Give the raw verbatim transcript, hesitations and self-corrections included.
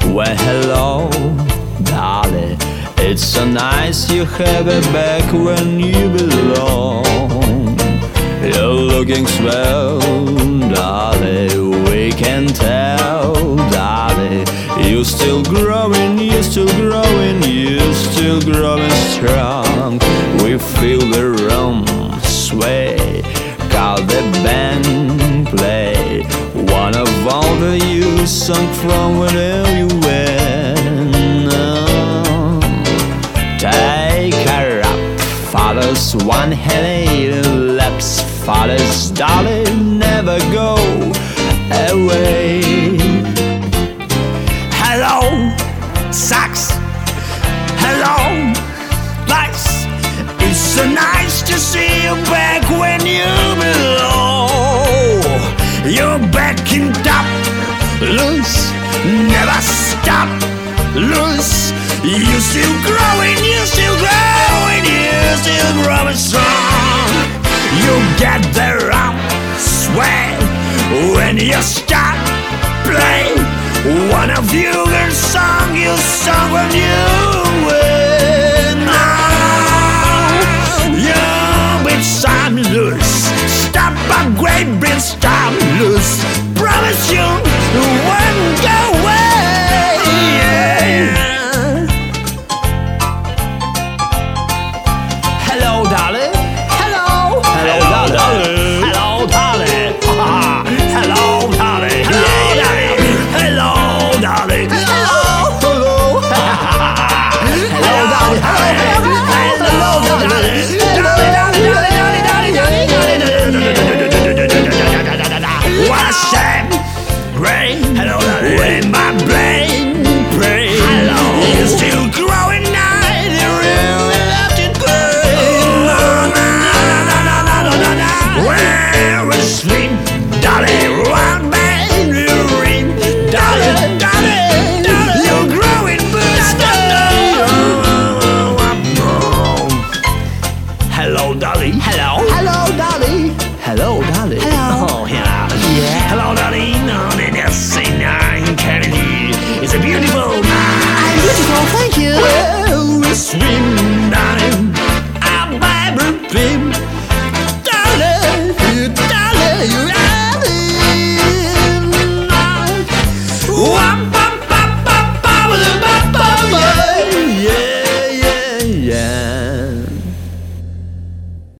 Well, hello, darling. It's so nice you have it back when you belong. You're looking swell, darling. We can tell, darling. You're still growing, you're still growing, you're still growing strong. We feel the room sway, call the band play. One of all the you sung from wherever you went. Oh. Take her up, fathers, one hand laps, fathers, darling, never go away. Hello, sax. Hello, lights. It's so nice to see you back when you belong. You're back in top, loose, never stop, loose. You're still growing, you're still growing, you're still growing strong. You get the wrong sway when you start play. One of you girls song you sung when you win. Now you bit some loose. Stop a great bit stop loose. Promise you won't go away. Yeah. Hello, darling. Hello. Hello, darling. Hello, darling. Hello, darling. Hello, darling. Hello, darling. Hello. Hello. Hello, darling. Hello, darling. What a shame. Brain. Hello, darling. When my brain brain. Hello. You're still growing now. You really left it burn. No, no, no, no, no, no, no. Where we sleep, darling. One man you read, darling, darling. You're growing, but stop now. Hello, darling. Hello. Hello, darling. Hello, darling. Hello. Oh, yeah. Yeah. Hello, darling. Oh, that's in Kennedy. It's a beautiful night. I'm beautiful, thank you. Well, we swim